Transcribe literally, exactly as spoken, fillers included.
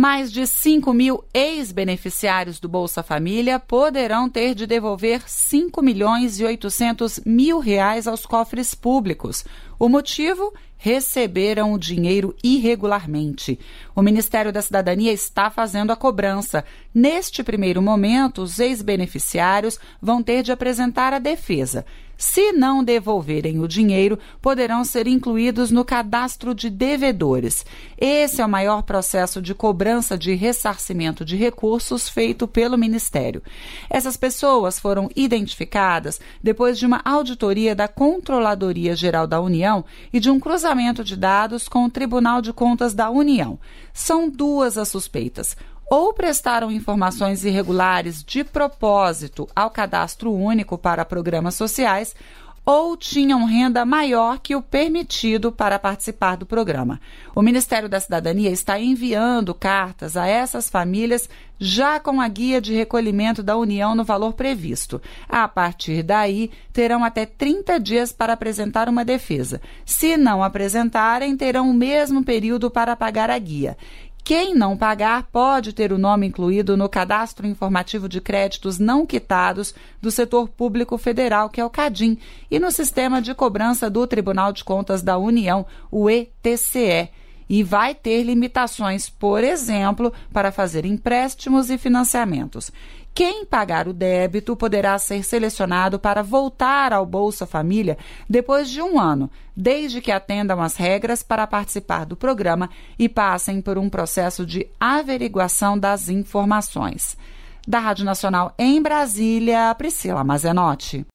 Mais de cinco mil ex-beneficiários do Bolsa Família poderão ter de devolver cinco milhões e oitocentos mil reais aos cofres públicos. O motivo? Receberam o dinheiro irregularmente. O Ministério da Cidadania está fazendo a cobrança. Neste primeiro momento, os ex-beneficiários vão ter de apresentar a defesa. Se não devolverem o dinheiro, poderão ser incluídos no cadastro de devedores. Esse é o maior processo de cobrança de ressarcimento de recursos feito pelo Ministério. Essas pessoas foram identificadas depois de uma auditoria da Controladoria Geral da União e de um cruzamento de dados com o Tribunal de Contas da União. São duas as suspeitas. Ou prestaram informações irregulares de propósito ao Cadastro Único para Programas Sociais, ou tinham renda maior que o permitido para participar do programa. O Ministério da Cidadania está enviando cartas a essas famílias já com a guia de recolhimento da União no valor previsto. A partir daí, terão até trinta dias para apresentar uma defesa. Se não apresentarem, terão o mesmo período para pagar a guia. Quem não pagar pode ter o nome incluído no Cadastro Informativo de Créditos Não Quitados do Setor Público Federal, que é o CADIM, e no Sistema de Cobrança do Tribunal de Contas da União, o E T C E. E vai ter limitações, por exemplo, para fazer empréstimos e financiamentos. Quem pagar o débito poderá ser selecionado para voltar ao Bolsa Família depois de um ano, desde que atendam às regras para participar do programa e passem por um processo de averiguação das informações. Da Rádio Nacional em Brasília, Priscila Mazenotti.